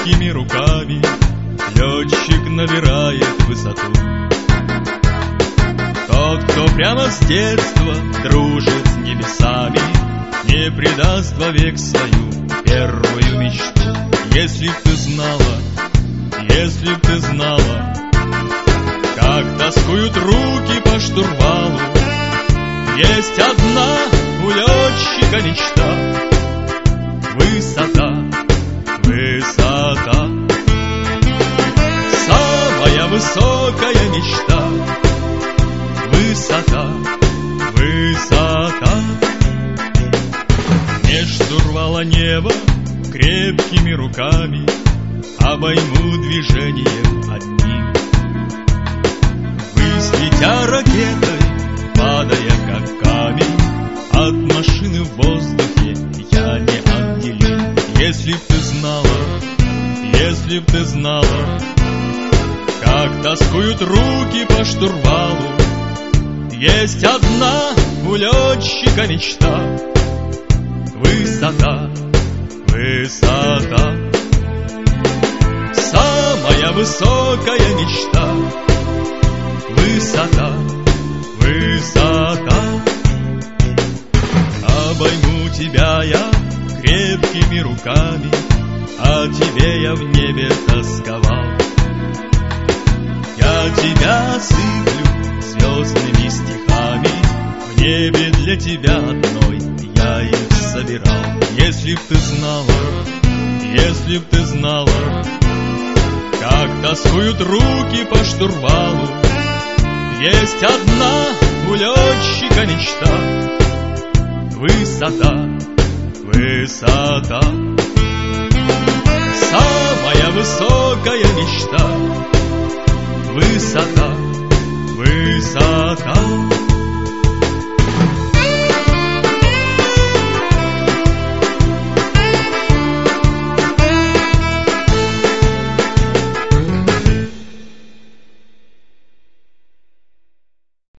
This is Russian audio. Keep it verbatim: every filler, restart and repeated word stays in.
крепкими руками летчик набирает высоту. Тот, кто прямо с детства дружит с небесами, не предаст вовек свою первую мечту. Если б ты знала, если б ты знала, как тоскуют руки по штурвалу, есть одна у летчика мечта — высота, высота. Самая высокая мечта — высота, высота. Не штурвала неба крепкими руками обойму движением одним. Ввысь летя ракетой, падая как камень, от машины в воздухе я не отделим. Если б ты знала, если б ты знала, как тоскуют руки по штурвалу, есть одна у летчика мечта — высота, высота. Самая высокая мечта — высота, высота. Обойму тебя я крепкими руками, о тебе я в небе тосковал. Я тебя сыплю звездными стихами, в небе для тебя одной я их собирал. Если б ты знала, если б ты знала, как тоскуют руки по штурвалу, есть одна у летчика мечта — высота, высота. Самая высокая мечта — высота,